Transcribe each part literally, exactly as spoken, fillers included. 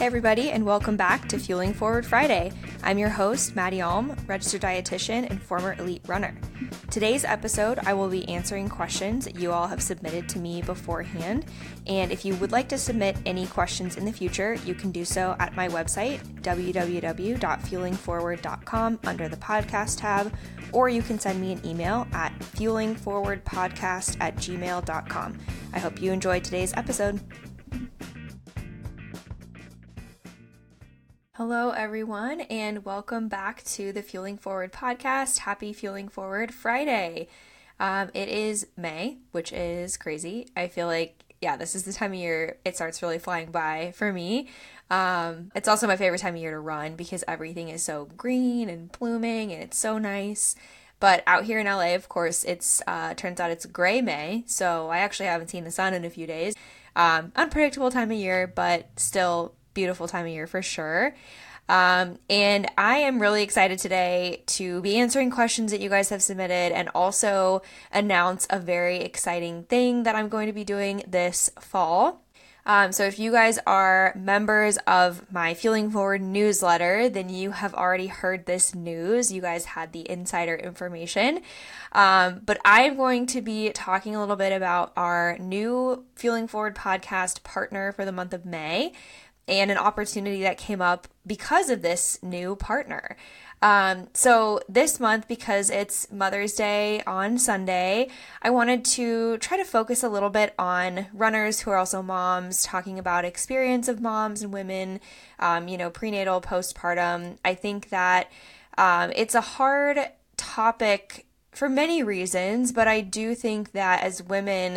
Hey everybody, and welcome back to Fueling Forward Friday. I'm your host, Maddie Alm, registered dietitian and former elite runner. Today's episode, I will be answering questions that you all have submitted to me beforehand. And if you would like to submit any questions in the future, you can do so at my website, w w w dot fueling forward dot com, under the podcast tab, or you can send me an email at fueling forward podcast at gmail dot com. I hope you enjoyed today's episode. Hello, everyone, and welcome back to the Fueling Forward podcast. Happy Fueling Forward Friday. Um, it is May, which is crazy. I feel like, yeah, this is the time of year it starts really flying by for me. Um, it's also my favorite time of year to run because everything is so green and blooming and it's so nice. But out here in L A, of course, it's uh, turns out it's gray May, so I actually haven't seen the sun in a few days. Um, unpredictable time of year, but still beautiful time of year for sure. Um, and I am really excited today to be answering questions that you guys have submitted and also announce a very exciting thing that I'm going to be doing this fall. Um, so if you guys are members of my Fueling Forward newsletter, then you have already heard this news. You guys had the insider information. Um, but I'm going to be talking a little bit about our new Fueling Forward podcast partner for the month of May, and an opportunity that came up because of this new partner. Um, so this month, because it's Mother's Day on Sunday, I wanted to try to focus a little bit on runners who are also moms, talking about experience of moms and women, um, you know, prenatal, postpartum. I think that um, it's a hard topic for many reasons, but I do think that as women,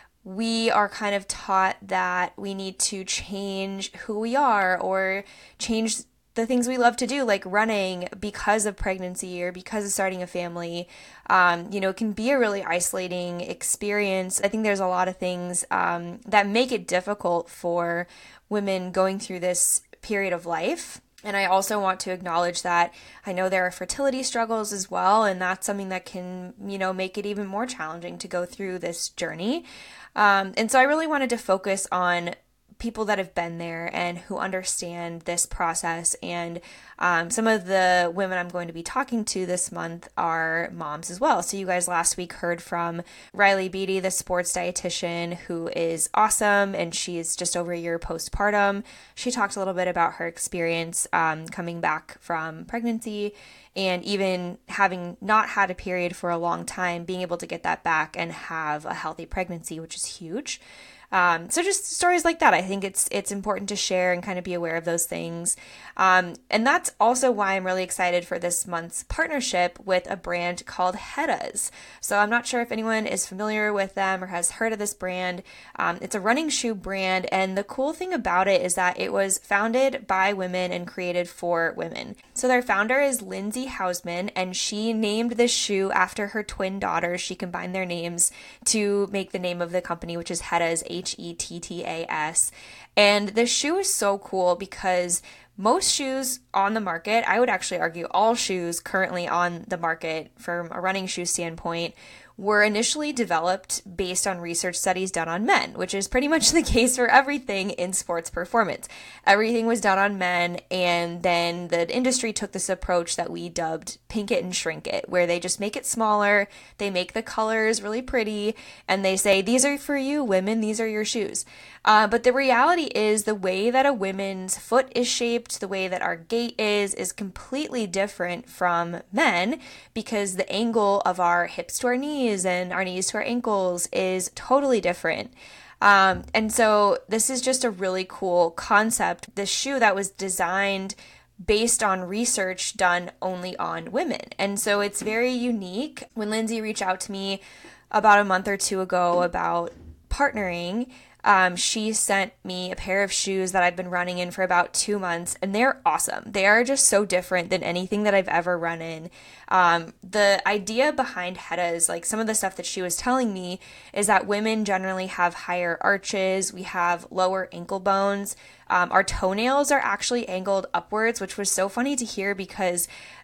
we are kind of taught that we need to change who we are or change the things we love to do, like running, because of pregnancy or because of starting a family. Um, you know, it can be a really isolating experience. I think there's a lot of things um, that make it difficult for women going through this period of life. And I also want to acknowledge that I know there are fertility struggles as well, and that's something that can, you know, make it even more challenging to go through this journey. Um, and so I really wanted to focus on people that have been there and who understand this process. And um, some of the women I'm going to be talking to this month are moms as well. So you guys last week heard from Riley Beatty, the sports dietitian, who is awesome, and she's just over a year postpartum. She talked a little bit about her experience um, coming back from pregnancy and even having not had a period for a long time, being able to get that back and have a healthy pregnancy, which is huge. Um, so just stories like that. I think it's it's important to share and kind of be aware of those things. Um, and that's also why I'm really excited for this month's partnership with a brand called Hedda's. So I'm not sure if anyone is familiar with them or has heard of this brand. Um, it's a running shoe brand, and the cool thing about it is that it was founded by women and created for women. So their founder is Lindsay Hausman, and she named this shoe after her twin daughters. She combined their names to make the name of the company, which is Hedda's, H E T T A S. And the shoe is so cool because most shoes on the market, I would actually argue all shoes currently on the market from a running shoe standpoint, were initially developed based on research studies done on men, which is pretty much the case for everything in sports performance. Everything was done on men, and then the industry took this approach that we dubbed pink it and shrink it, where they just make it smaller, they make the colors really pretty, and they say, these are for you, women, these are your shoes. Uh, but the reality is the way that a woman's foot is shaped, the way that our gait is, is completely different from men, because the angle of our hips to our knees and our knees to our ankles is totally different. Um, and so this is just a really cool concept. This shoe that was designed based on research done only on women. And so it's very unique. When Lindsay reached out to me about a month or two ago about partnering, Um, she sent me a pair of shoes that I've been running in for about two months, and they're awesome. They are just so different than anything that I've ever run in. Um, the idea behind Hedda's, like some of the stuff that she was telling me, is that women generally have higher arches. We have lower ankle bones. Um, our toenails are actually angled upwards, which was so funny to hear because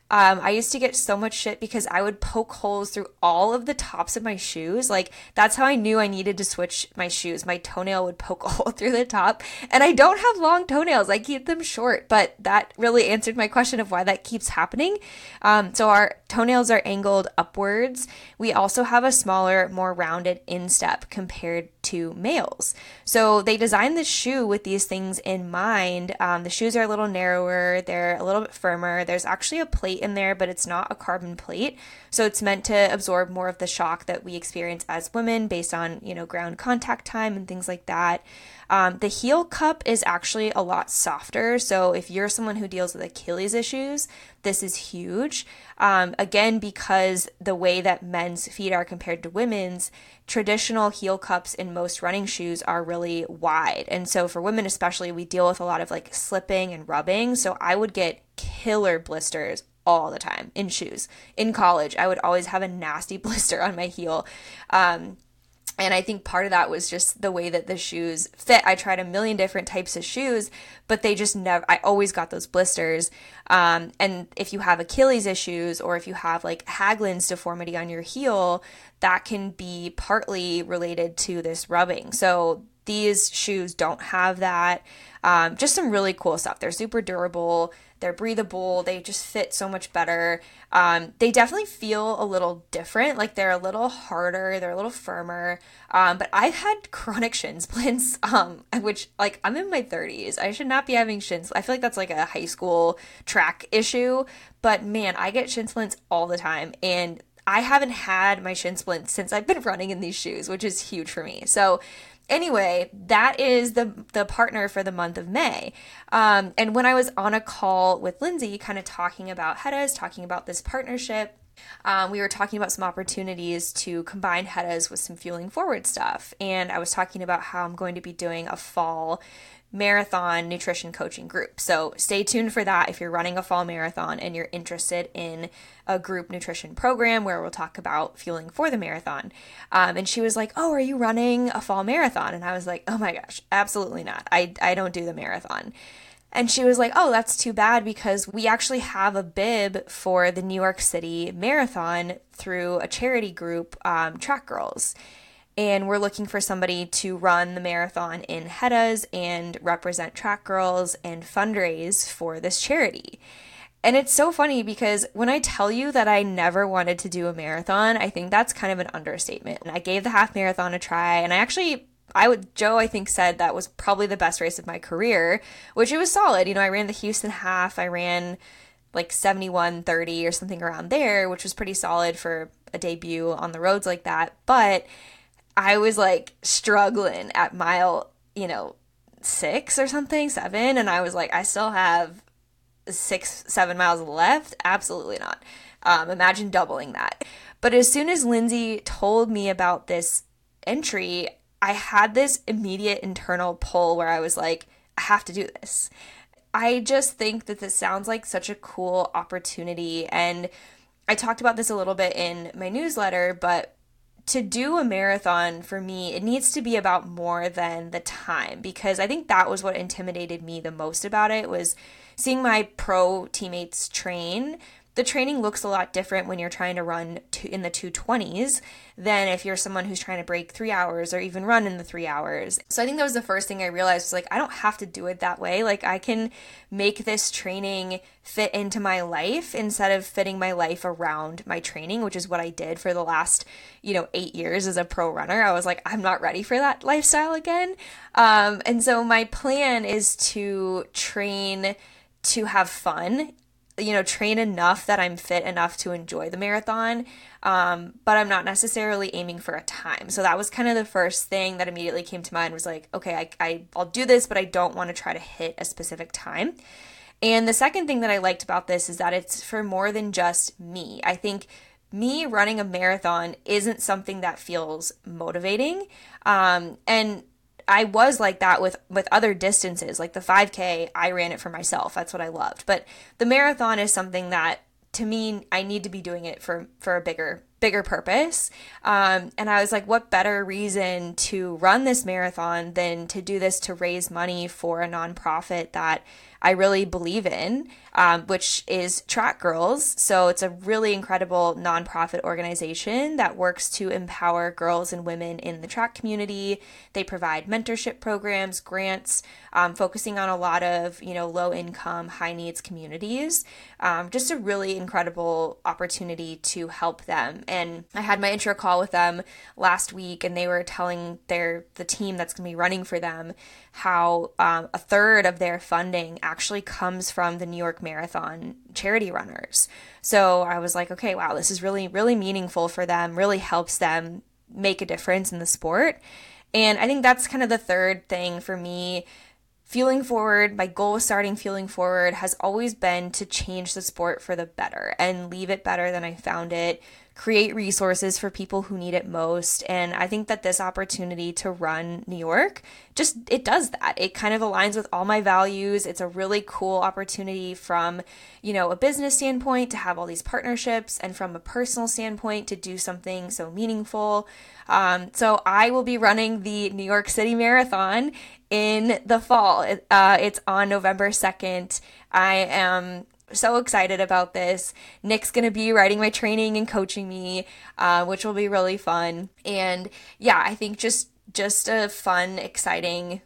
Um, I used to get so much shit because I would poke holes through all of the tops of my shoes. Like, that's how I knew I needed to switch my shoes. My toenail would poke a hole through the top. And I don't have long toenails. I keep them short. But that really answered my question of why that keeps happening. Um, so our toenails are angled upwards. We also have a smaller, more rounded instep compared to males. So they designed the shoe with these things in mind. Um, the shoes are a little narrower. They're a little bit firmer. There's actually a plate in there, but it's not a carbon plate. So it's meant to absorb more of the shock that we experience as women based on, you know, ground contact time and things like that. Um, the heel cup is actually a lot softer. So if you're someone who deals with Achilles issues, this is huge. Um, again, because the way that men's feet are compared to women's, traditional heel cups in most running shoes are really wide. And so for women especially, we deal with a lot of like slipping and rubbing. So I would get killer blisters all the time in shoes. In college, I would always have a nasty blister on my heel. Um, And I think part of that was just the way that the shoes fit. I tried a million different types of shoes, but they just never, I always got those blisters. Um, and if you have Achilles issues or if you have like Haglund's deformity on your heel, that can be partly related to this rubbing. So these shoes don't have that. Um, just some really cool stuff. They're super durable. They're breathable. They just fit so much better. Um, they definitely feel a little different. Like they're a little harder. They're a little firmer. Um, but I've had chronic shin splints, um, which like I'm in my thirties. I should not be having shin splints. I feel like that's like a high school track issue. But man, I get shin splints all the time. And I haven't had my shin splints since I've been running in these shoes, which is huge for me. So anyway, that is the the partner for the month of May. Um, and when I was on a call with Lindsay, kind of talking about Heddas, talking about this partnership, um, we were talking about some opportunities to combine Heddas with some Fueling Forward stuff. And I was talking about how I'm going to be doing a fall marathon nutrition coaching group. So stay tuned for that if you're running a fall marathon and you're interested in a group nutrition program where we'll talk about fueling for the marathon. Um, and she was like, oh, are you running a fall marathon? And I was like, oh my gosh, absolutely not. I, I don't do the marathon. And she was like, oh, that's too bad because we actually have a bib for the New York City Marathon through a charity group, um, Track Girls. And we're looking for somebody to run the marathon in Heddas and represent Track Girls and fundraise for this charity. And it's so funny because when I tell you that I never wanted to do a marathon, I think that's kind of an understatement. And I gave the half marathon a try, and I actually, I would, Joe, I think, said that was probably the best race of my career, which it was solid. You know, I ran the Houston half, I ran like seventy-one thirty or something around there, which was pretty solid for a debut on the roads like that. But I was like struggling at mile, you know, six or something, seven. And I was like, I still have six, seven miles left. Absolutely not. Um, imagine doubling that. But as soon as Lindsay told me about this entry, I had this immediate internal pull where I was like, I have to do this. I just think that this sounds like such a cool opportunity. And I talked about this a little bit in my newsletter, but to do a marathon for me, it needs to be about more than the time, because I think that was what intimidated me the most about it, was seeing my pro teammates train. The training looks a lot different when you're trying to run to, in the two twenties than if you're someone who's trying to break three hours or even run in the three hours. So I think that was the first thing I realized was like, I don't have to do it that way. Like I can make this training fit into my life instead of fitting my life around my training, which is what I did for the last, you know, eight years as a pro runner. I was like, I'm not ready for that lifestyle again. Um, and so my plan is to train to have fun, you know, train enough that I'm fit enough to enjoy the marathon, um, but I'm not necessarily aiming for a time. So that was kind of the first thing that immediately came to mind, was like, okay, I, I, I'll do this, but I don't want to try to hit a specific time. And the second thing that I liked about this is that it's for more than just me. I think me running a marathon isn't something that feels motivating. Um, and I was like that with, with other distances, like the five K, I ran it for myself. That's what I loved. But the marathon is something that, to me, I need to be doing it for, for a bigger, bigger purpose. Um, and I was like, what better reason to run this marathon than to do this to raise money for a nonprofit that I really believe in, um, which is Track Girls. So it's a really incredible nonprofit organization that works to empower girls and women in the track community. They provide mentorship programs, grants, um, focusing on a lot of, you know, low income, high needs communities. Um, just a really incredible opportunity to help them. And I had my intro call with them last week, and they were telling their the team that's going to be running for them how um, a third of their funding actually comes from the New York Marathon charity runners. So I was like, okay, wow, this is really, really meaningful for them, really helps them make a difference in the sport. And I think that's kind of the third thing for me. Fueling Forward, my goal with starting Fueling Forward has always been to change the sport for the better and leave it better than I found it, create resources for people who need it most. And I think that this opportunity to run New York, just, it does that. It kind of aligns with all my values. It's a really cool opportunity from, you know, a business standpoint to have all these partnerships, and from a personal standpoint to do something so meaningful. Um, so I will be running the New York City Marathon in the fall. Uh, it's on November second. I am so excited about this. Nick's going to be writing my training and coaching me, uh, which will be really fun. And yeah, I think just, just a fun, exciting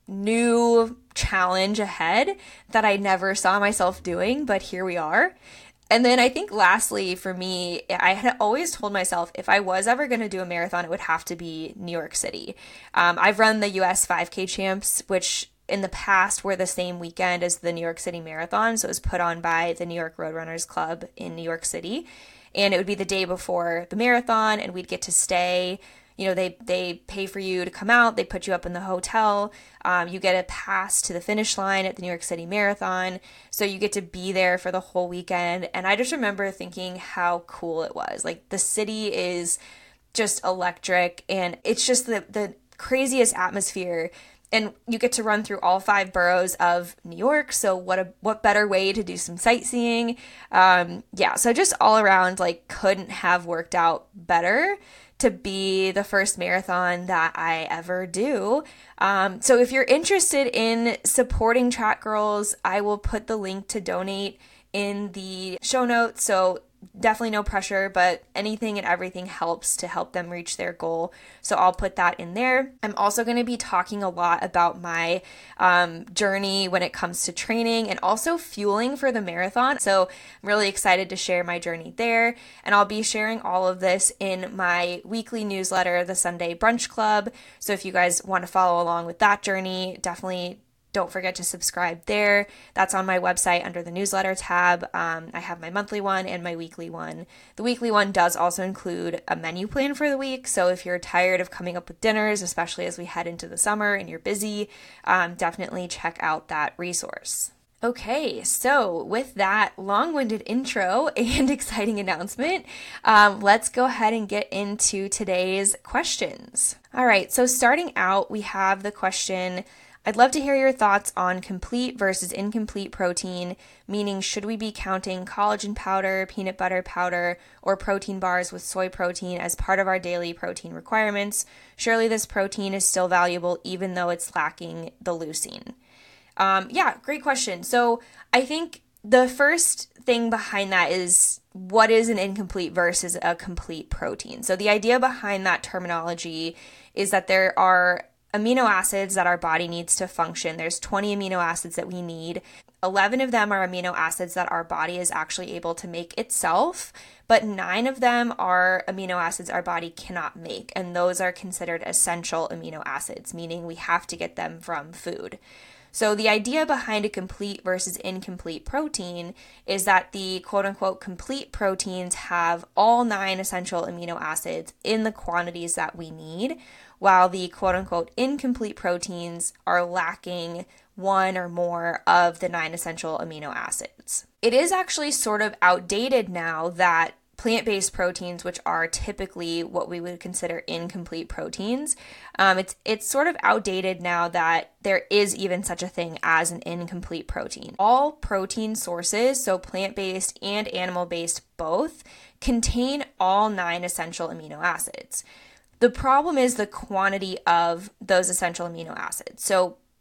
new challenge ahead that I never saw myself doing, but here we are. And then I think lastly for me, I had always told myself if I was ever going to do a marathon, it would have to be New York City. Um, I've run the U S five K Champs, which in the past were the same weekend as the New York City Marathon. So it was put on by the New York Roadrunners Club in New York City. And it would be the day before the marathon, and we'd get to stay. You know, they, they pay for you to come out. They put you up in the hotel. Um, you get a pass to the finish line at the New York City Marathon. So you get to be there for the whole weekend. And I just remember thinking how cool it was. Like, the city is just electric, and it's just the, the craziest atmosphere. And you get to run through all five boroughs of New York. So what a what better way to do some sightseeing. Um, yeah, so just all around, like, couldn't have worked out better to be the first marathon that I ever do. Um, so if you're interested in supporting Track Girls, I will put the link to donate in the show notes. So definitely no pressure, but anything and everything helps to help them reach their goal. So I'll put that in there. I'm also going to be talking a lot about my um, journey when it comes to training and also fueling for the marathon. So I'm really excited to share my journey there. And I'll be sharing all of this in my weekly newsletter, the Sunday Brunch Club. So if you guys want to follow along with that journey, definitely don't forget to subscribe there. That's on my website under the newsletter tab. Um, I have my monthly one and my weekly one. The weekly one does also include a menu plan for the week. So if you're tired of coming up with dinners, especially as we head into the summer and you're busy, um, definitely check out that resource. Okay, so with that long-winded intro and exciting announcement, um, let's go ahead and get into today's questions. All right, so starting out, we have the question, I'd love to hear your thoughts on complete versus incomplete protein, meaning should we be counting collagen powder, peanut butter powder, or protein bars with soy protein as part of our daily protein requirements? Surely this protein is still valuable even though it's lacking the leucine. Um, yeah, great question. So I think the first thing behind that is what is an incomplete versus a complete protein? So the idea behind that terminology is that there are amino acids that our body needs to function. There's twenty amino acids that we need. eleven of them are amino acids that our body is actually able to make itself, but nine of them are amino acids our body cannot make, and those are considered essential amino acids, meaning we have to get them from food. So the idea behind a complete versus incomplete protein is that the quote-unquote complete proteins have all nine essential amino acids in the quantities that we need, while the quote-unquote incomplete proteins are lacking one or more of the nine essential amino acids. It is actually sort of outdated now that plant-based proteins, which are typically what we would consider incomplete proteins, um, it's it's sort of outdated now that there is even such a thing as an incomplete protein. All protein sources, so plant-based and animal-based both, contain all nine essential amino acids. The problem is the quantity of those essential amino acids. So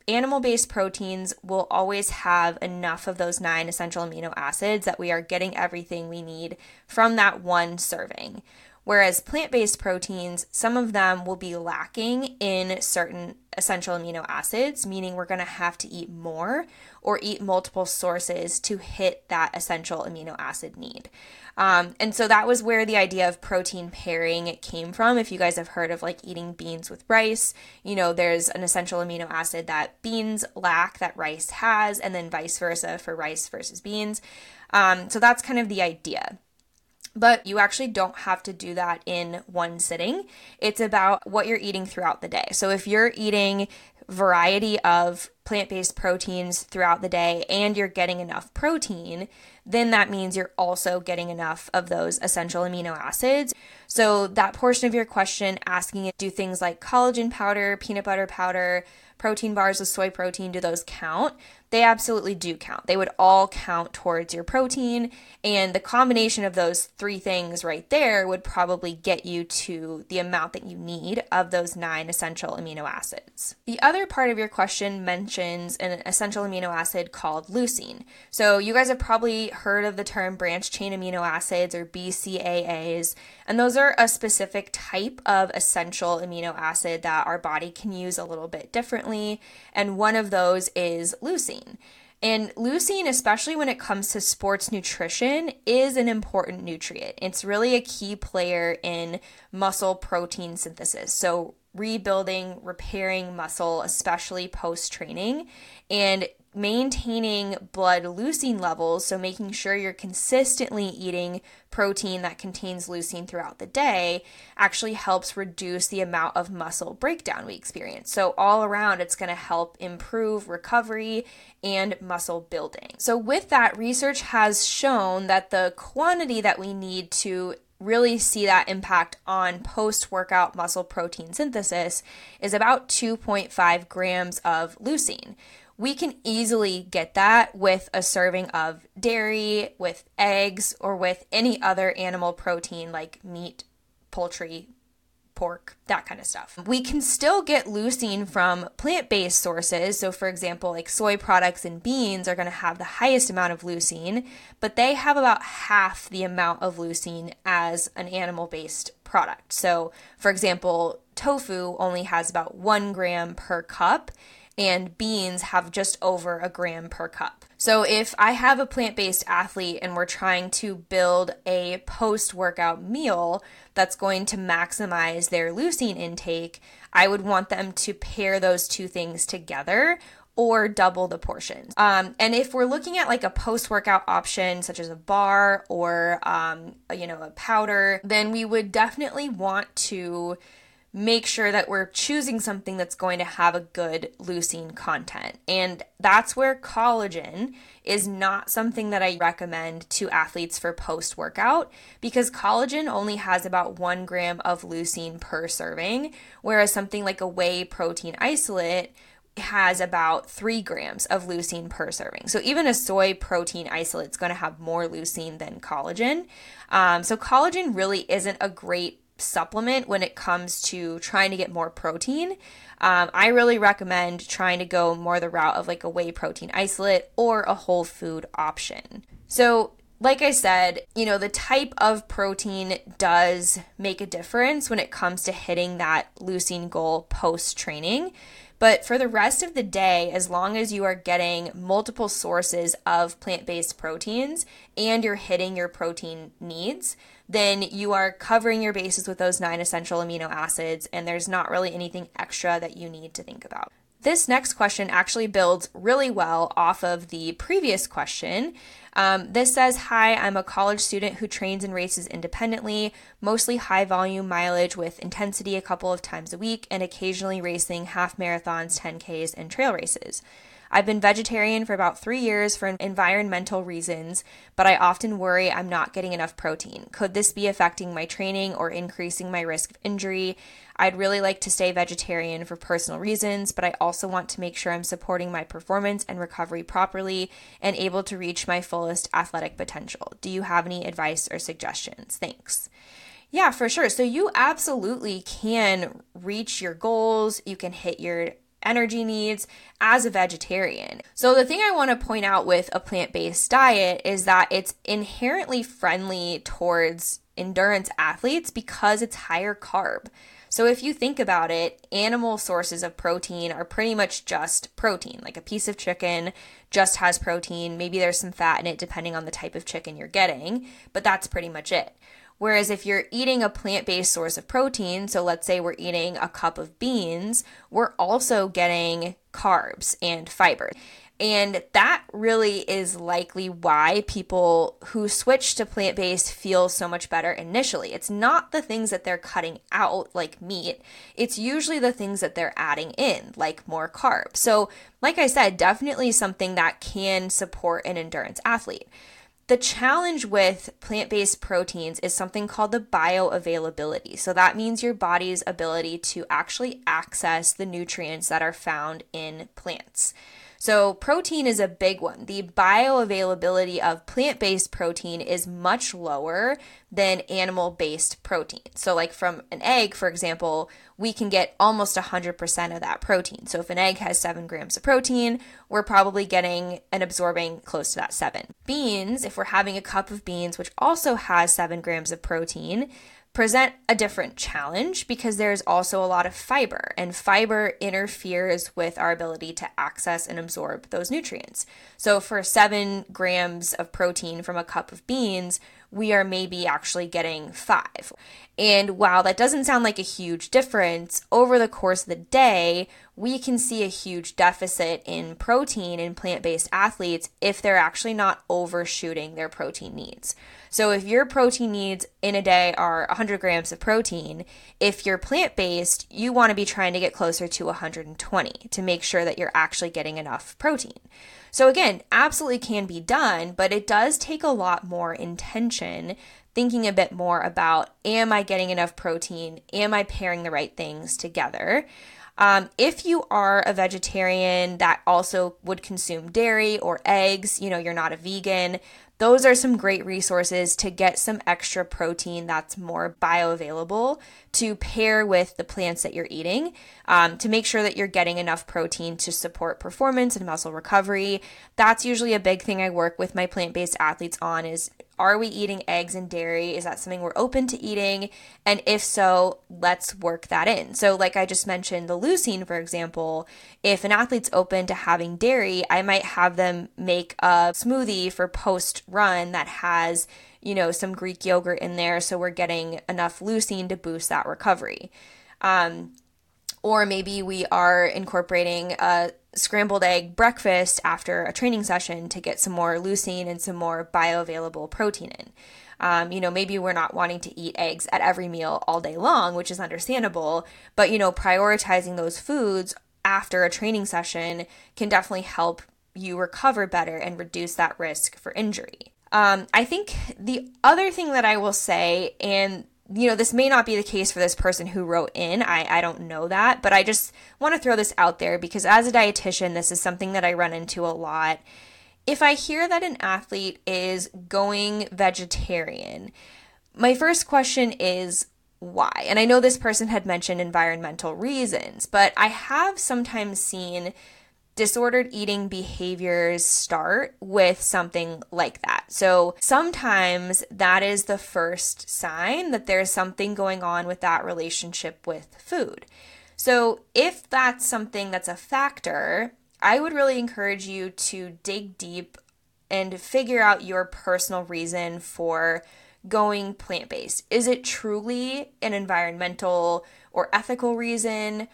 animal-based proteins will always have enough of those nine essential amino acids that we are getting everything we need from that one serving. Whereas plant-based proteins, some of them will be lacking in certain essential amino acids, meaning we're going to have to eat more or eat multiple sources to hit that essential amino acid need. Um, and so that was where the idea of protein pairing came from. If you guys have heard of like eating beans with rice, you know, there's an essential amino acid that beans lack that rice has, and then vice versa for rice versus beans. Um, so that's kind of the idea. But you actually don't have to do that in one sitting. It's about what you're eating throughout the day. So if you're eating variety of plant-based proteins throughout the day and you're getting enough protein, then that means you're also getting enough of those essential amino acids. So that portion of your question asking do things like collagen powder, peanut butter powder, protein bars with soy protein, do those count? They absolutely do count. They would all count towards your protein, and the combination of those three things right there would probably get you to the amount that you need of those nine essential amino acids. The other part of your question mentions an essential amino acid called leucine. So you guys have probably heard of the term branched chain amino acids or B C A As, and those are a specific type of essential amino acid that our body can use a little bit differently, and one of those is leucine. And leucine, especially when it comes to sports nutrition, is an important nutrient. It's really a key player in muscle protein synthesis. So rebuilding, repairing muscle, especially post-training, and maintaining blood leucine levels, so making sure you're consistently eating protein that contains leucine throughout the day actually helps reduce the amount of muscle breakdown we experience. So all around, it's going to help improve recovery and muscle building. So with that, research has shown that the quantity that we need to really see that impact on post-workout muscle protein synthesis is about two point five grams of leucine. We can easily get that with a serving of dairy, with eggs, or with any other animal protein like meat, poultry, pork, that kind of stuff. We can still get leucine from plant-based sources. So for example, like soy products and beans are going to have the highest amount of leucine, but they have about half the amount of leucine as an animal-based product. So for example, tofu only has about one gram per cup, and beans have just over a gram per cup. So if I have a plant-based athlete and we're trying to build a post-workout meal that's going to maximize their leucine intake, I would want them to pair those two things together or double the portions. Um, and if we're looking at like a post-workout option, such as a bar or, um, you know, a powder, then we would definitely want to make sure that we're choosing something that's going to have a good leucine content. And that's where collagen is not something that I recommend to athletes for post-workout, because collagen only has about one gram of leucine per serving, whereas something like a whey protein isolate has about three grams of leucine per serving. So even a soy protein isolate is going to have more leucine than collagen. Um, so collagen really isn't a great supplement when it comes to trying to get more protein. Um, I really recommend trying to go more the route of like a whey protein isolate or a whole food option. So like I said, you know, the type of protein does make a difference when it comes to hitting that leucine goal post-training. But for the rest of the day, as long as you are getting multiple sources of plant-based proteins and you're hitting your protein needs, then you are covering your bases with those nine essential amino acids, and there's not really anything extra that you need to think about. This next question actually builds really well off of the previous question. Um, this says, hi, I'm a college student who trains and races independently, mostly high volume mileage with intensity a couple of times a week, and occasionally racing half marathons, ten Ks, and trail races. I've been vegetarian for about three years for environmental reasons, but I often worry I'm not getting enough protein. Could this be affecting my training or increasing my risk of injury? I'd really like to stay vegetarian for personal reasons, but I also want to make sure I'm supporting my performance and recovery properly and able to reach my fullest athletic potential. Do you have any advice or suggestions? Thanks. Yeah, for sure. So you absolutely can reach your goals. You can hit your energy needs as a vegetarian. So the thing I want to point out with a plant-based diet is that it's inherently friendly towards endurance athletes because it's higher carb. So if you think about it, animal sources of protein are pretty much just protein. Like a piece of chicken just has protein. Maybe there's some fat in it depending on the type of chicken you're getting, but that's pretty much it. Whereas if you're eating a plant-based source of protein, so let's say we're eating a cup of beans, we're also getting carbs and fiber. And that really is likely why people who switch to plant-based feel so much better initially. It's not the things that they're cutting out, like meat. It's usually the things that they're adding in, like more carbs. So, like I said, definitely something that can support an endurance athlete. The challenge with plant-based proteins is something called the bioavailability. So that means your body's ability to actually access the nutrients that are found in plants. So protein is a big one. The bioavailability of plant-based protein is much lower than animal-based protein. So like from an egg, for example, we can get almost one hundred percent of that protein. So if an egg has seven grams of protein, we're probably getting and absorbing close to that seven. Beans, if we're having a cup of beans, which also has seven grams of protein, present a different challenge because there's also a lot of fiber, and fiber interferes with our ability to access and absorb those nutrients. So for seven grams of protein from a cup of beans, we are maybe actually getting five. And while that doesn't sound like a huge difference, over the course of the day, we can see a huge deficit in protein in plant-based athletes if they're actually not overshooting their protein needs. So if your protein needs in a day are one hundred grams of protein, if you're plant-based, you want to be trying to get closer to one hundred twenty to make sure that you're actually getting enough protein. So again, absolutely can be done, but it does take a lot more intention, thinking a bit more about, am I getting enough protein? Am I pairing the right things together? Um, if you are a vegetarian that also would consume dairy or eggs, you know, you're not a vegan, those are some great resources to get some extra protein that's more bioavailable to pair with the plants that you're eating, um, to make sure that you're getting enough protein to support performance and muscle recovery. That's usually a big thing I work with my plant-based athletes on is, are we eating eggs and dairy? Is that something we're open to eating? And if so, let's work that in. So like I just mentioned, the leucine, for example, if an athlete's open to having dairy, I might have them make a smoothie for post-run that has, you know, some Greek yogurt in there, so we're getting enough leucine to boost that recovery. Um, or maybe we are incorporating a scrambled egg breakfast after a training session to get some more leucine and some more bioavailable protein in. Um, you know, maybe we're not wanting to eat eggs at every meal all day long, which is understandable, but, you know, prioritizing those foods after a training session can definitely help you recover better and reduce that risk for injury. Um, I think the other thing that I will say, and you know, this may not be the case for this person who wrote in, I, I don't know that, but I just want to throw this out there because as a dietitian, this is something that I run into a lot. If I hear that an athlete is going vegetarian, my first question is why? And I know this person had mentioned environmental reasons, but I have sometimes seen disordered eating behaviors start with something like that. So sometimes that is the first sign that there's something going on with that relationship with food. So if that's something that's a factor, I would really encourage you to dig deep and figure out your personal reason for going plant-based. Is it truly an environmental or ethical reason?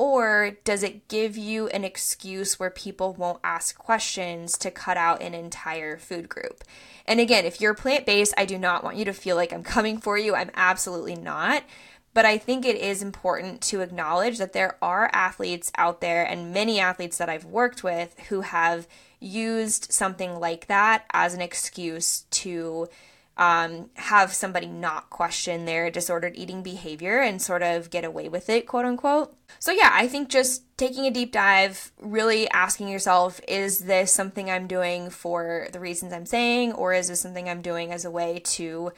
Or does it give you an excuse where people won't ask questions to cut out an entire food group? And again, if you're plant-based, I do not want you to feel like I'm coming for you. I'm absolutely not. But I think it is important to acknowledge that there are athletes out there, and many athletes that I've worked with, who have used something like that as an excuse to Um, have somebody not question their disordered eating behavior and sort of get away with it, quote unquote. So yeah, I think just taking a deep dive, really asking yourself, is this something I'm doing for the reasons I'm saying, or is this something I'm doing as a way to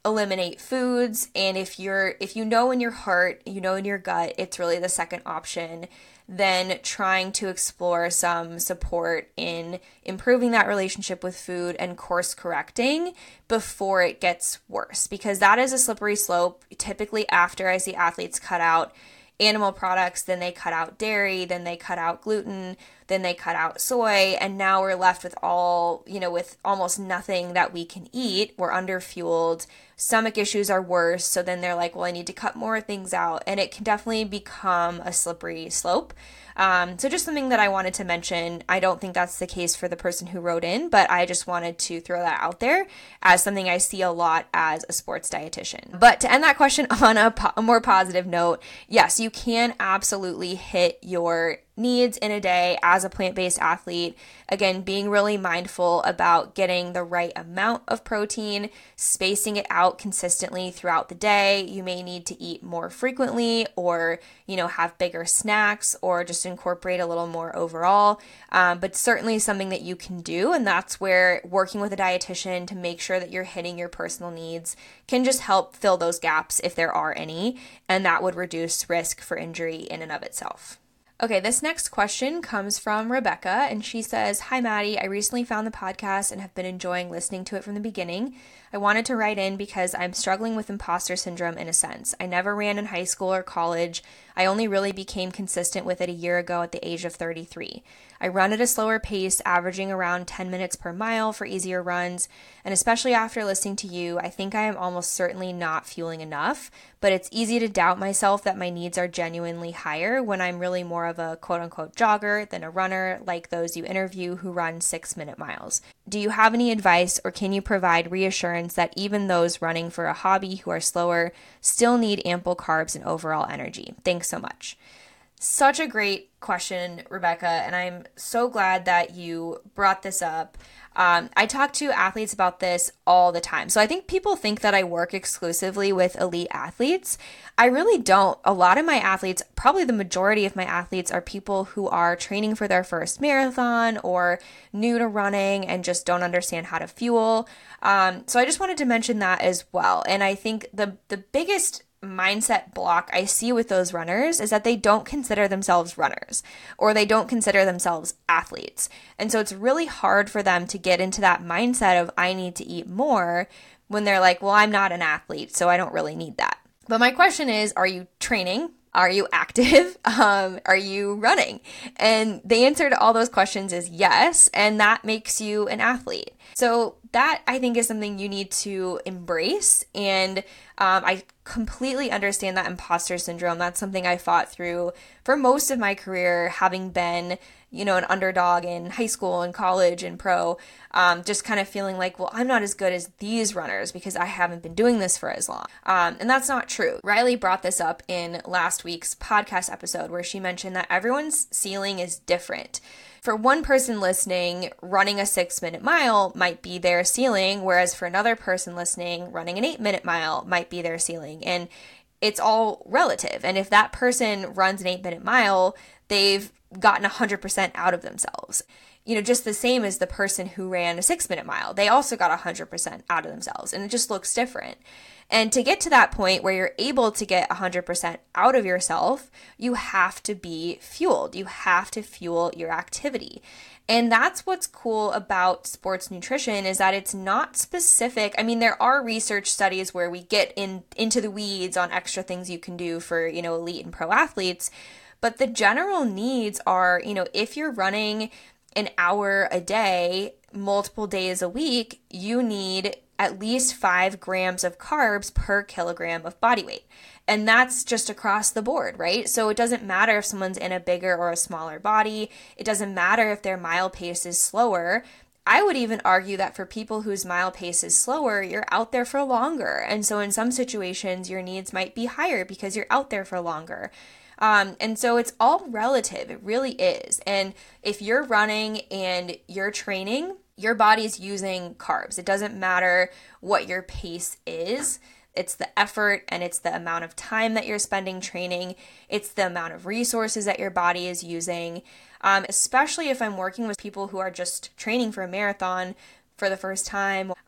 eliminate foods. And if you're if you know in your heart, you know in your gut, it's really the second option, then trying to explore some support in improving that relationship with food and course correcting before it gets worse, because that is a slippery slope. Typically after I see athletes cut out animal products, then they cut out dairy, then they cut out gluten, then they cut out soy, and now we're left with all, you know, with almost nothing that we can eat. We're underfueled. Stomach issues are worse. So then they're like, well, I need to cut more things out. And it can definitely become a slippery slope. Um, so just something that I wanted to mention. I don't think that's the case for the person who wrote in, but I just wanted to throw that out there as something I see a lot as a sports dietitian. But to end that question on a, po- a more positive note, yes, you can absolutely hit your needs in a day as a plant-based athlete. Again, being really mindful about getting the right amount of protein, spacing it out consistently throughout the day. You may need to eat more frequently, or, you know, have bigger snacks, or just incorporate a little more overall. Um, but certainly something that you can do. And that's where working with a dietitian to make sure that you're hitting your personal needs can just help fill those gaps if there are any. And that would reduce risk for injury in and of itself. Okay, this next question comes from Rebecca, and she says, "Hi, Maddie. I recently found the podcast and have been enjoying listening to it from the beginning. I wanted to write in because I'm struggling with imposter syndrome in a sense. I never ran in high school or college. I only really became consistent with it a year ago at the age of thirty-three. I run at a slower pace, averaging around ten minutes per mile for easier runs, and especially after listening to you, I think I am almost certainly not fueling enough, but it's easy to doubt myself that my needs are genuinely higher when I'm really more of a quote-unquote jogger than a runner like those you interview who run six-minute miles. Do you have any advice, or can you provide reassurance that even those running for a hobby who are slower still need ample carbs and overall energy? Thanks so much." Such a great question, Rebecca, and I'm so glad that you brought this up. Um, I talk to athletes about this all the time. So I think people think that I work exclusively with elite athletes. I really don't. A lot of my athletes, probably the majority of my athletes, are people who are training for their first marathon or new to running and just don't understand how to fuel. Um, so I just wanted to mention that as well. And I think the the biggest mindset block I see with those runners is that they don't consider themselves runners, or they don't consider themselves athletes. And so it's really hard for them to get into that mindset of I need to eat more when they're like, well, I'm not an athlete, so I don't really need that. But my question is, are you training? Are you active? Um, are you running? And the answer to all those questions is yes, and that makes you an athlete. So that, I think, is something you need to embrace. And um, I completely understand that imposter syndrome. That's something I fought through for most of my career, having been, you know, an underdog in high school and college and pro, um, just kind of feeling like, well, I'm not as good as these runners because I haven't been doing this for as long. Um, and that's not true. Riley brought this up in last week's podcast episode where she mentioned that everyone's ceiling is different. For one person listening, running a six minute mile might be their ceiling, whereas for another person listening, running an eight minute mile might be their ceiling. And it's all relative. And if that person runs an eight minute mile, they've gotten one hundred percent out of themselves. You know, just the same as the person who ran a six minute mile, they also got one hundred percent out of themselves, and it just looks different. And to get to that point where you're able to get one hundred percent out of yourself, you have to be fueled. You have to fuel your activity. And that's what's cool about sports nutrition, is that it's not specific. I mean, there are research studies where we get in into the weeds on extra things you can do for, you know, elite and pro athletes. But the general needs are, you know, if you're running an hour a day, multiple days a week, you need at least five grams of carbs per kilogram of body weight. And that's just across the board, right? So it doesn't matter if someone's in a bigger or a smaller body. It doesn't matter if their mile pace is slower. I would even argue that for people whose mile pace is slower, you're out there for longer. And so in some situations, your needs might be higher because you're out there for longer. Um, and so it's all relative. It really is. And if you're running and you're training, your body's using carbs. It doesn't matter what your pace is. It's the effort and it's the amount of time that you're spending training. It's the amount of resources that your body is using. Um, especially if I'm working with people who are just training for a marathon for the first time.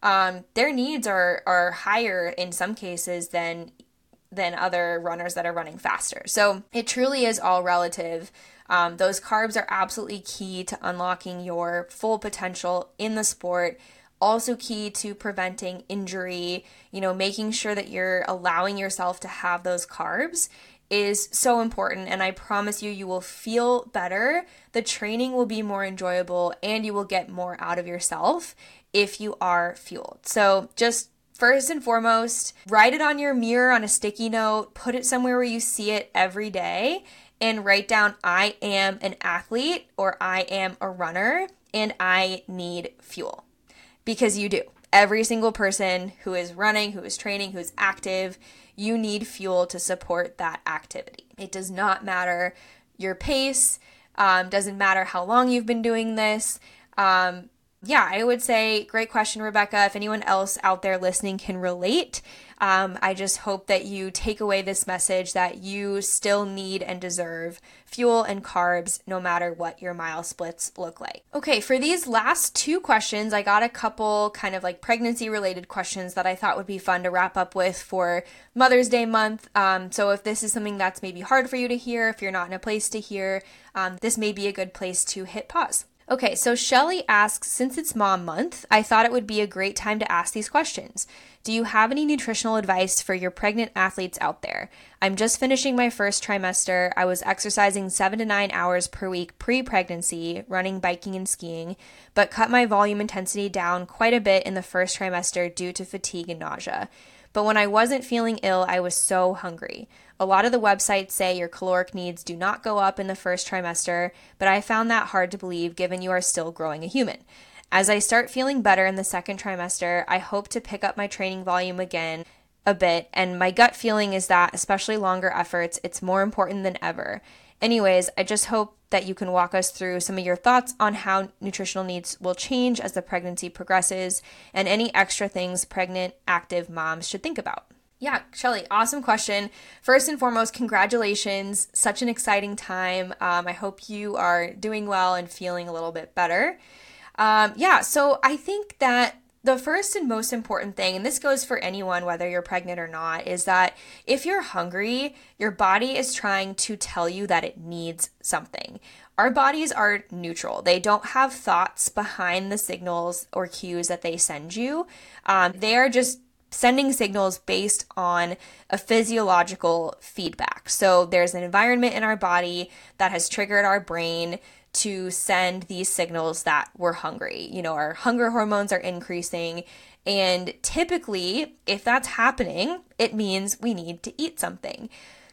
um, their needs are are higher in some cases than than other runners that are running faster. So it truly is all relative. Um, those carbs are absolutely key to unlocking your full potential in the sport. Also key to preventing injury, you know, making sure that you're allowing yourself to have those carbs is so important. And I promise you, you will feel better. The training will be more enjoyable and you will get more out of yourself if you are fueled. So just first and foremost, write it on your mirror on a sticky note, put it somewhere where you see it every day, and write down, I am an athlete or I am a runner and I need fuel. Because you do. Every single person who is running, who is training, who is active, you need fuel to support that activity. It does not matter your pace, um, doesn't matter how long you've been doing this. Um, yeah, I would say, great question, Rebecca. If anyone else out there listening can relate, um, I just hope that you take away this message that you still need and deserve fuel and carbs no matter what your mile splits look like. Okay, for these last two questions, I got a couple kind of like pregnancy related questions that I thought would be fun to wrap up with for Mother's Day month. Um, so if this is something that's maybe hard for you to hear, if you're not in a place to hear, um, this may be a good place to hit pause. Okay, so Shelly asks, since it's Mom Month, I thought it would be a great time to ask these questions. Do you have any nutritional advice for your pregnant athletes out there? I'm just finishing my first trimester. I was exercising seven to nine hours per week pre-pregnancy, running, biking, and skiing, but cut my volume intensity down quite a bit in the first trimester due to fatigue and nausea. But when I wasn't feeling ill, I was so hungry. A lot of the websites say your caloric needs do not go up in the first trimester, but I found that hard to believe given you are still growing a human. As I start feeling better in the second trimester, I hope to pick up my training volume again a bit, and my gut feeling is that, especially longer efforts, it's more important than ever. Anyways, I just hope that you can walk us through some of your thoughts on how nutritional needs will change as the pregnancy progresses and any extra things pregnant, active moms should think about. Yeah, Shelly, awesome question. First and foremost, congratulations. Such an exciting time. Um, I hope you are doing well and feeling a little bit better. Um, yeah, so I think that the first and most important thing, and this goes for anyone, whether you're pregnant or not, is that if you're hungry, your body is trying to tell you that it needs something. Our bodies are neutral. They don't have thoughts behind the signals or cues that they send you. Um, they are just sending signals based on a physiological feedback. So there's an environment in our body that has triggered our brain to send these signals that we're hungry. You know, our hunger hormones are increasing. And typically, if that's happening, it means we need to eat something.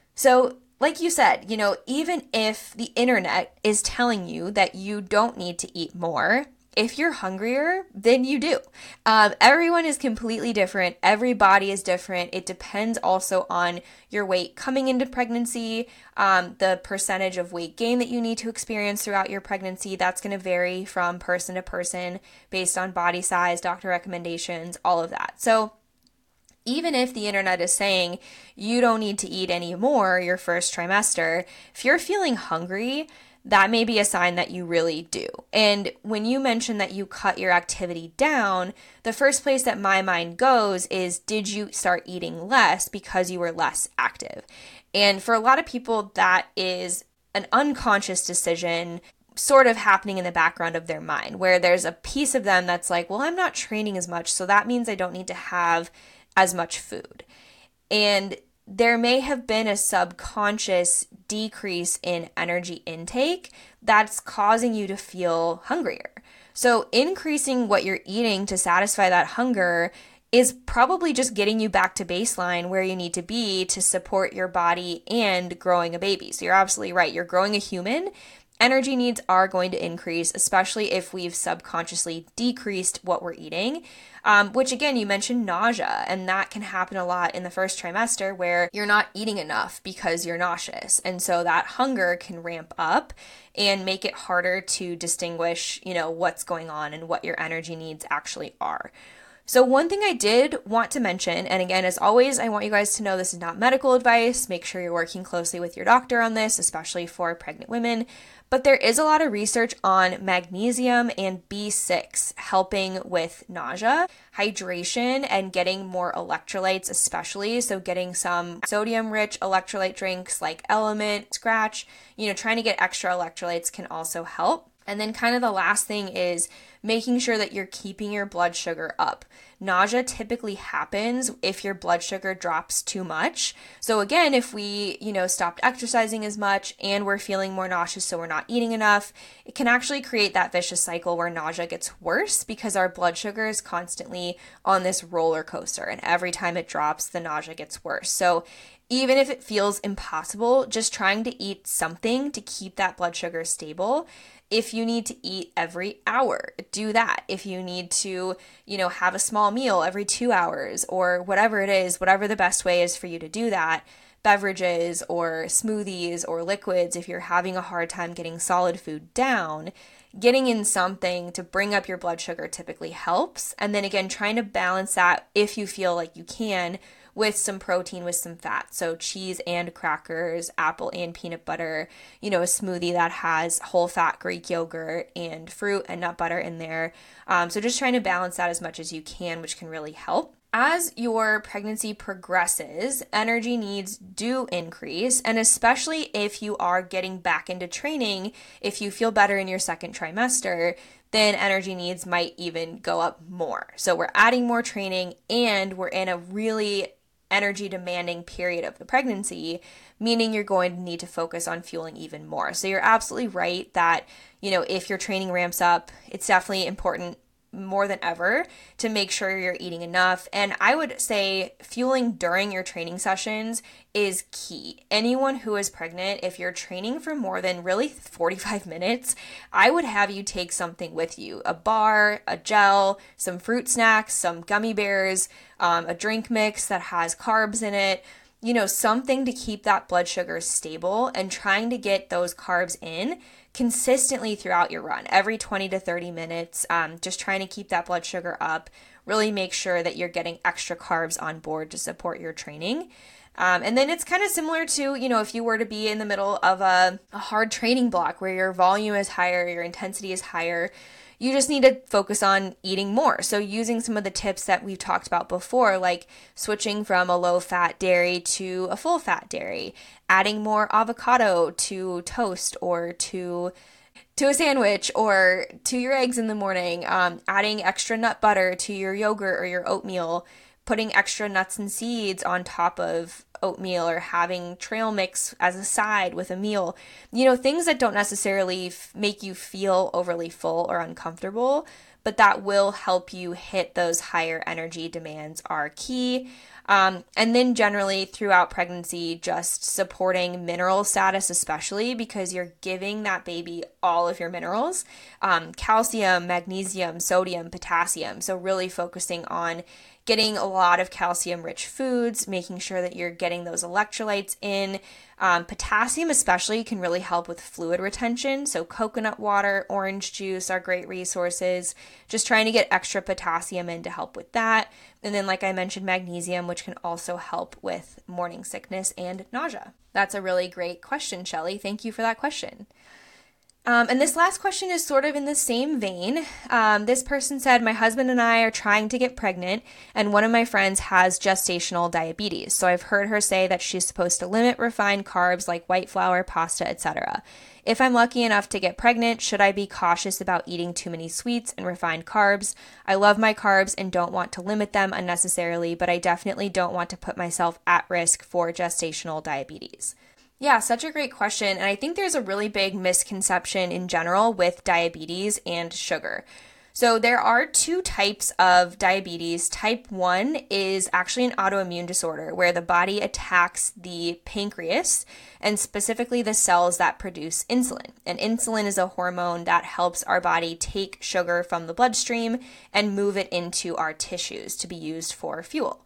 So like you said, you know, even if the internet is telling you that you don't need to eat more, if you're hungrier, then you do. Um, everyone is completely different. Every body is different. It depends also on your weight coming into pregnancy, um, the percentage of weight gain that you need to experience throughout your pregnancy. That's going to vary from person to person based on body size, doctor recommendations, all of that. So even if the internet is saying you don't need to eat any more your first trimester, if you're feeling hungry, that may be a sign that you really do. And when you mention that you cut your activity down, the first place that my mind goes is, did you start eating less because you were less active? And for a lot of people, that is an unconscious decision sort of happening in the background of their mind, where there's a piece of them that's like, well, I'm not training as much, so that means I don't need to have as much food. And there may have been a subconscious decrease in energy intake that's causing you to feel hungrier. So increasing what you're eating to satisfy that hunger is probably just getting you back to baseline where you need to be to support your body and growing a baby. So you're absolutely right. You're growing a human. Energy needs are going to increase, especially if we've subconsciously decreased what we're eating, um, which again, you mentioned nausea, and that can happen a lot in the first trimester where you're not eating enough because you're nauseous. And so that hunger can ramp up and make it harder to distinguish, you know, what's going on and what your energy needs actually are. So one thing I did want to mention, and again, as always, I want you guys to know this is not medical advice. Make sure you're working closely with your doctor on this, especially for pregnant women. But there is a lot of research on magnesium and B six helping with nausea, hydration, and getting more electrolytes especially. So getting some sodium-rich electrolyte drinks like Element, Scratch, you know, trying to get extra electrolytes can also help. And then kind of the last thing is making sure that you're keeping your blood sugar up. Nausea typically happens if your blood sugar drops too much. So again, if we, you know, stopped exercising as much and we're feeling more nauseous, so we're not eating enough, it can actually create that vicious cycle where nausea gets worse because our blood sugar is constantly on this roller coaster. And every time it drops, the nausea gets worse. So even if it feels impossible, just trying to eat something to keep that blood sugar stable. If you need to eat every hour, do that. If you need to, you know, have a small meal every two hours or whatever it is, whatever the best way is for you to do that, beverages or smoothies or liquids, if you're having a hard time getting solid food down, getting in something to bring up your blood sugar typically helps. And then again, trying to balance that if you feel like you can with some protein, with some fat. So cheese and crackers, apple and peanut butter, you know, a smoothie that has whole fat Greek yogurt and fruit and nut butter in there. Um, so just trying to balance that as much as you can, which can really help. As your pregnancy progresses, energy needs do increase, and especially if you are getting back into training, if you feel better in your second trimester, then energy needs might even go up more. So we're adding more training and we're in a really energy demanding period of the pregnancy, meaning you're going to need to focus on fueling even more. So you're absolutely right that, you know, if your training ramps up, it's definitely important more than ever to make sure you're eating enough. And I would say fueling during your training sessions is key. Anyone who is pregnant, if you're training for more than really forty-five minutes, I would have you take something with you, a bar, a gel, some fruit snacks, some gummy bears, um, a drink mix that has carbs in it, you know, something to keep that blood sugar stable and trying to get those carbs in consistently throughout your run, every twenty to thirty minutes, um, just trying to keep that blood sugar up, really make sure that you're getting extra carbs on board to support your training. Um, and then it's kind of similar to, you know, if you were to be in the middle of a, a hard training block where your volume is higher, your intensity is higher, you just need to focus on eating more. So using some of the tips that we've talked about before, like switching from a low-fat dairy to a full-fat dairy, adding more avocado to toast or to to a sandwich or to your eggs in the morning, um, adding extra nut butter to your yogurt or your oatmeal, putting extra nuts and seeds on top of oatmeal or having trail mix as a side with a meal, you know, things that don't necessarily f- make you feel overly full or uncomfortable, but that will help you hit those higher energy demands are key. Um, and then generally throughout pregnancy, just supporting mineral status, especially because you're giving that baby all of your minerals, um, calcium, magnesium, sodium, potassium. So really focusing on getting a lot of calcium-rich foods, making sure that you're getting those electrolytes in. Um, potassium especially can really help with fluid retention. So coconut water, orange juice are great resources. Just trying to get extra potassium in to help with that. And then, like I mentioned, magnesium, which can also help with morning sickness and nausea. That's a really great question, Shelly. Thank you for that question. Um, and this last question is sort of in the same vein. Um, this person said, my husband and I are trying to get pregnant, and one of my friends has gestational diabetes. So I've heard her say that she's supposed to limit refined carbs like white flour, pasta, et cetera. If I'm lucky enough to get pregnant, should I be cautious about eating too many sweets and refined carbs? I love my carbs and don't want to limit them unnecessarily, but I definitely don't want to put myself at risk for gestational diabetes. Yeah, such a great question. And I think there's a really big misconception in general with diabetes and sugar. So there are two types of diabetes. Type one is actually an autoimmune disorder where the body attacks the pancreas and specifically the cells that produce insulin. And insulin is a hormone that helps our body take sugar from the bloodstream and move it into our tissues to be used for fuel.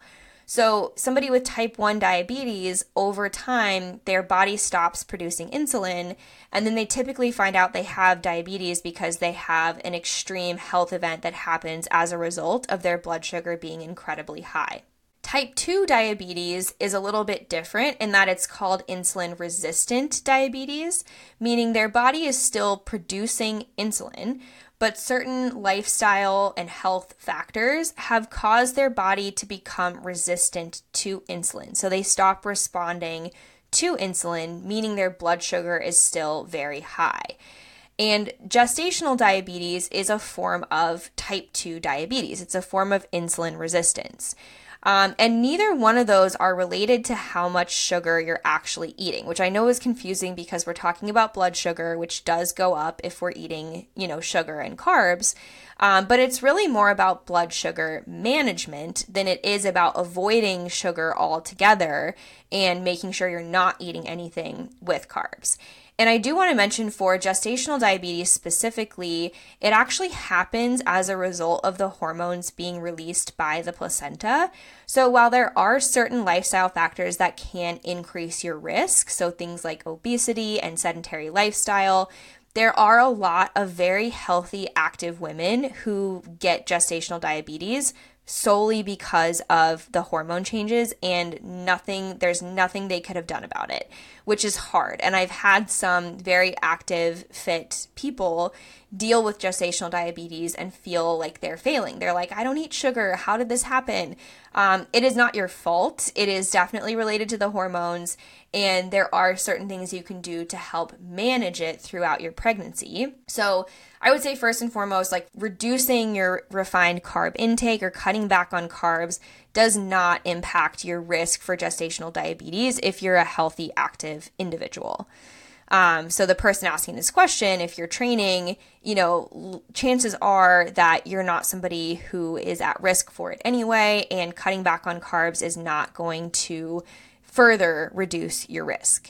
So somebody with type one diabetes, over time, their body stops producing insulin, and then they typically find out they have diabetes because they have an extreme health event that happens as a result of their blood sugar being incredibly high. Type two diabetes is a little bit different in that it's called insulin-resistant diabetes, meaning their body is still producing insulin, but certain lifestyle and health factors have caused their body to become resistant to insulin. So they stop responding to insulin, meaning their blood sugar is still very high. And gestational diabetes is a form of type two diabetes. It's a form of insulin resistance. Um, and neither one of those are related to how much sugar you're actually eating, which I know is confusing because we're talking about blood sugar, which does go up if we're eating, you know, sugar and carbs. Um, but it's really more about blood sugar management than it is about avoiding sugar altogether and making sure you're not eating anything with carbs. And I do want to mention for gestational diabetes specifically, it actually happens as a result of the hormones being released by the placenta. So while there are certain lifestyle factors that can increase your risk, so things like obesity and sedentary lifestyle, there are a lot of very healthy, active women who get gestational diabetes solely because of the hormone changes, and nothing, there's nothing they could have done about it, which is hard. And I've had some very active, fit people deal with gestational diabetes and feel like they're failing. They're like, I don't eat sugar. How did this happen? Um, it is not your fault. It is definitely related to the hormones, and there are certain things you can do to help manage it throughout your pregnancy. So I would say first and foremost, like reducing your refined carb intake or cutting back on carbs does not impact your risk for gestational diabetes if you're a healthy, active individual. Um, so the person asking this question, if you're training, you know, chances are that you're not somebody who is at risk for it anyway, and cutting back on carbs is not going to further reduce your risk.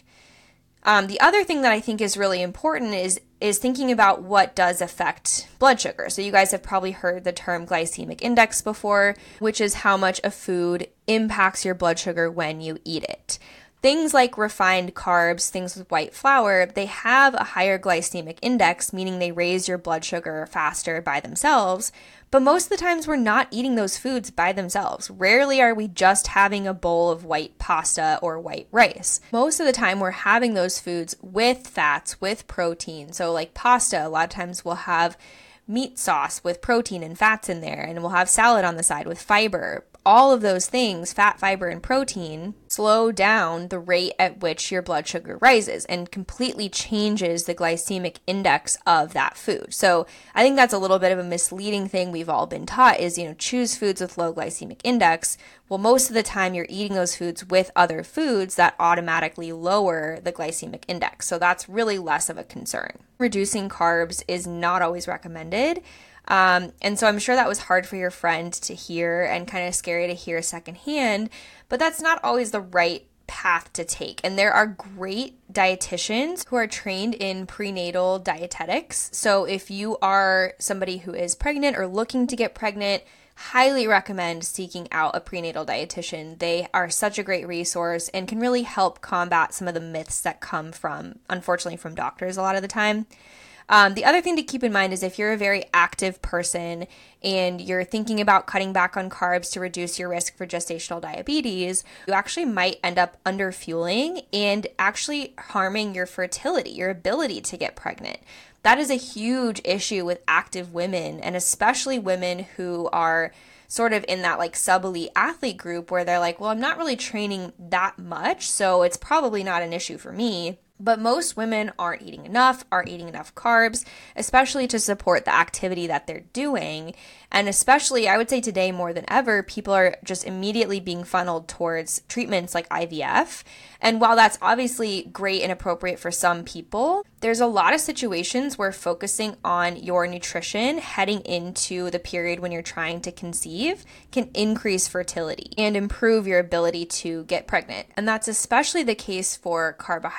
Um, the other thing that I think is really important is is thinking about what does affect blood sugar. So you guys have probably heard the term glycemic index before, which is how much a food impacts your blood sugar when you eat it. Things like refined carbs, things with white flour, they have a higher glycemic index, meaning they raise your blood sugar faster by themselves. But most of the times we're not eating those foods by themselves. Rarely are we just having a bowl of white pasta or white rice. Most of the time we're having those foods with fats, with protein. So like pasta, a lot of times we'll have meat sauce with protein and fats in there, and we'll have salad on the side with fiber. All of those things, fat, fiber, and protein, slow down the rate at which your blood sugar rises and completely changes the glycemic index of that food. So I think that's a little bit of a misleading thing we've all been taught is, you know, choose foods with low glycemic index. Well, most of the time you're eating those foods with other foods that automatically lower the glycemic index. So that's really less of a concern. Reducing carbs is not always recommended. Um, and so I'm sure that was hard for your friend to hear and kind of scary to hear secondhand, but that's not always the right path to take. And there are great dietitians who are trained in prenatal dietetics. So if you are somebody who is pregnant or looking to get pregnant, highly recommend seeking out a prenatal dietitian. They are such a great resource and can really help combat some of the myths that come from, unfortunately, from doctors a lot of the time. Um, the other thing to keep in mind is if you're a very active person and you're thinking about cutting back on carbs to reduce your risk for gestational diabetes, you actually might end up underfueling and actually harming your fertility, your ability to get pregnant. That is a huge issue with active women, and especially women who are sort of in that like sub-elite athlete group where they're like, well, I'm not really training that much, so it's probably not an issue for me. But most women aren't eating enough, aren't eating enough carbs, especially to support the activity that they're doing. And especially, I would say today more than ever, people are just immediately being funneled towards treatments like I V F. And while that's obviously great and appropriate for some people, there's a lot of situations where focusing on your nutrition heading into the period when you're trying to conceive can increase fertility and improve your ability to get pregnant. And that's especially the case for carbohydrates.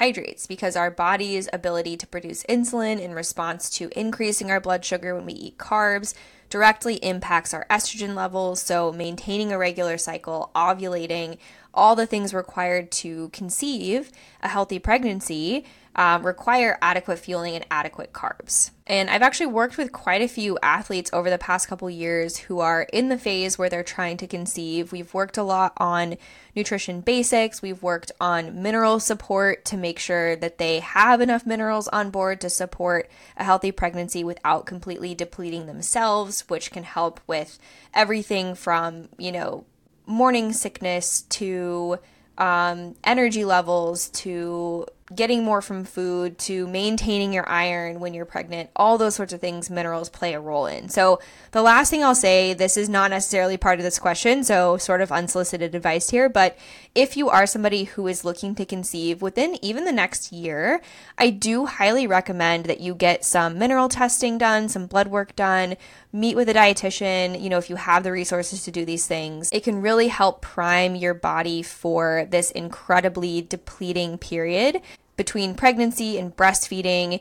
decrease because our body's ability to produce insulin in response to increasing our blood sugar when we eat carbs directly impacts our estrogen levels. So maintaining a regular cycle, ovulating, all the things required to conceive a healthy pregnancy um, require adequate fueling and adequate carbs. And I've actually worked with quite a few athletes over the past couple years who are in the phase where they're trying to conceive. We've worked a lot on nutrition basics. We've worked on mineral support to make sure that they have enough minerals on board to support a healthy pregnancy without completely depleting themselves, which can help with everything from, you know, morning sickness to um, energy levels to getting more from food to maintaining your iron when you're pregnant. All those sorts of things minerals play a role in. So the last thing I'll say, this is not necessarily part of this question, so sort of unsolicited advice here, but if you are somebody who is looking to conceive within even the next year, I do highly recommend that you get some mineral testing done, some blood work done, meet with a dietitian, you know, if you have the resources to do these things. It can really help prime your body for this incredibly depleting period. Between pregnancy and breastfeeding,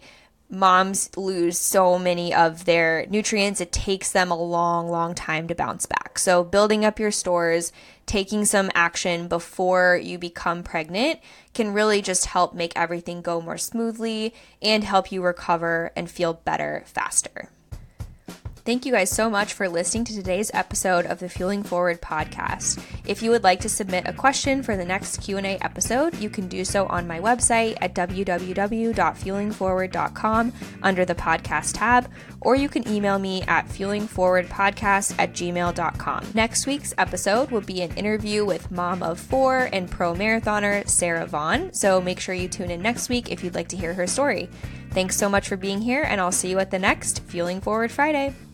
moms lose so many of their nutrients. It takes them a long, long time to bounce back. So building up your stores, taking some action before you become pregnant can really just help make everything go more smoothly and help you recover and feel better faster. Thank you guys so much for listening to today's episode of the Fueling Forward podcast. If you would like to submit a question for the next Q and A episode, you can do so on my website at w w w dot fueling forward dot com under the podcast tab, or you can email me at fueling forward podcast at gmail dot com. Next week's episode will be an interview with mom of four and pro marathoner Sarah Vaughn, so make sure you tune in next week if you'd like to hear her story. Thanks so much for being here, and I'll see you at the next Fueling Forward Friday.